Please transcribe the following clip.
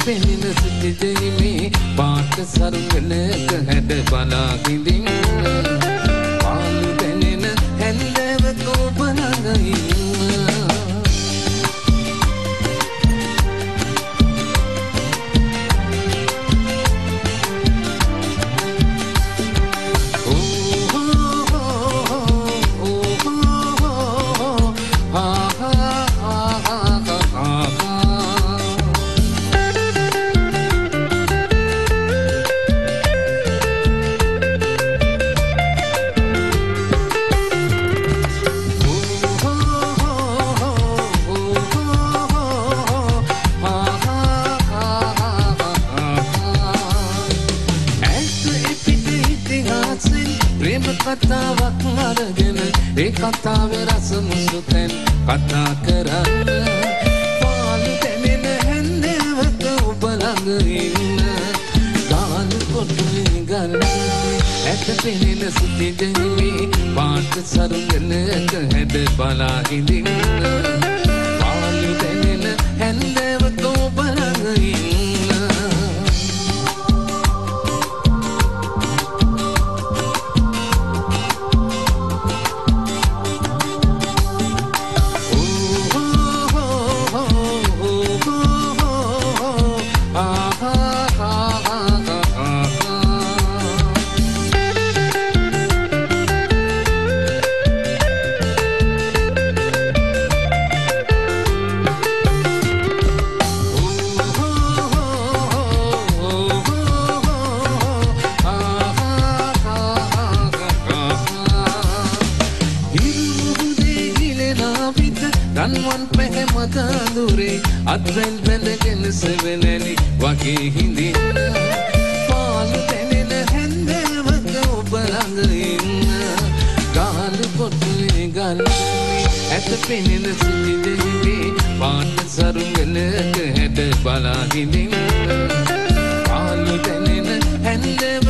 පෙනෙන සිටි දෙමේ පාට සරුංගලක හැඩ බලා හිඳින් පාළු දැනෙන හැන්දෑවක ඔබ ළඟ ඉන්න කතාවක් අරගෙන ඒ කතාවේ රස මුසුතෙන් කතා කරන්න පාළු දැනෙන හැන්දෑවක ඔබ ළඟ ඉන්න ගාන කොටුවේ ගන්නේ ඇට පෙනෙන සිටි දෙමේ පාට සරුංගලක හැඩ බලා හිඳින්න පාළු දැනෙන හැන්දෑවක ඔබ ළඟ ඉන්න අත්වැල් බැඳගෙන සෙවණැලි වගේ හිඳින්න පාළු දැනෙන හැන්දෑවක ඔබ ළඟ ඉන්න ගාලු කොටුවේ ගන්නේ ඇට පෙනෙන සිටි දෙමේ පාට සරුංගලක හැඩ බලා හිඳින්න පාළු දැනෙන හැන්දෑවක